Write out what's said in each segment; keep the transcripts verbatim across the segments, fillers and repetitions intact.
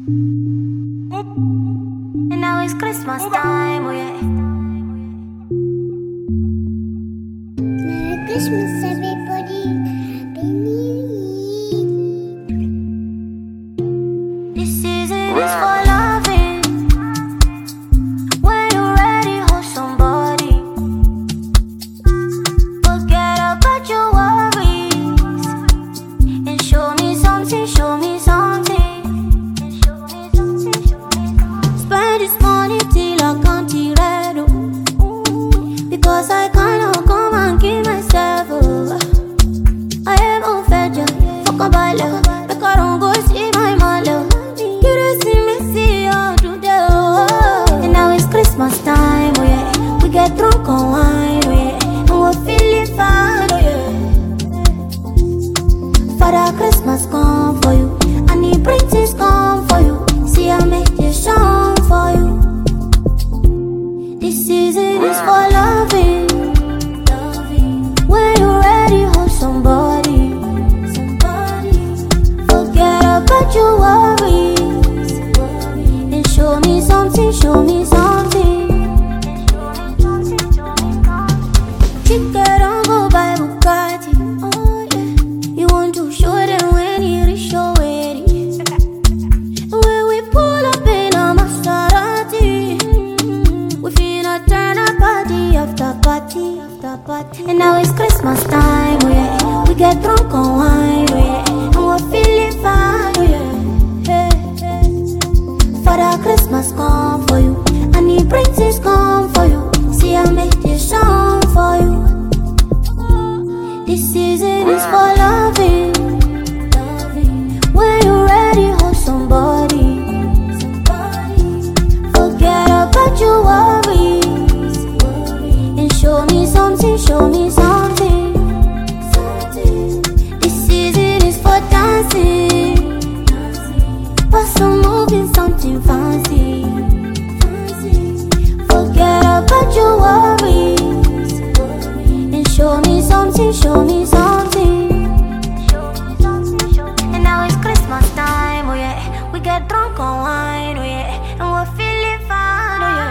And now it's Christmas time, oh yeah. Merry Christmas, everybody. Happy New Year. This season is for loving. When you're ready, hold somebody. Forget about your worries and show me something, show me something. Spend this money till I can't eat red, oh. Because I cannot come and give myself, oh. I am on fedja, fuck a baller. Make I don't go see my mother. You don't see me, see you today, oh. And now it's Christmas time, oh yeah. We get drunk on wine, oh yeah. And we're feeling fine, oh yeah. Father Christmas come for you, and the princess come for you. See I make this song for you. This season is for loving. When you're ready, hold somebody. Forget about your worries and show me something, show me something. Chica, don't go buy Bugatti, oh yeah. You want to show them when you reach your wedding. When we pull up in a Maserati, we finna turn a party after party after party. And now it's Christmas time, oh yeah. We get drunk on wine, oh yeah. And we're feeling fine, oh yeah. Hey, hey. Father Christmas come for you, and the princess come for you. See I make this song for you. This season is for loving. When you're ready, hold somebody. Forget about your worries and show me something, show me something. This season is for dancing, but some moving, something fancy. Forget about your worries and show me something, show me something. And now it's Christmas time, oh yeah. We get drunk on wine, oh yeah. And we're feeling fine, oh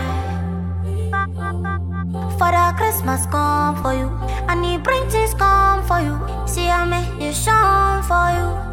yeah. Father Christmas come for you, and the princess come for you. See I make this song for you.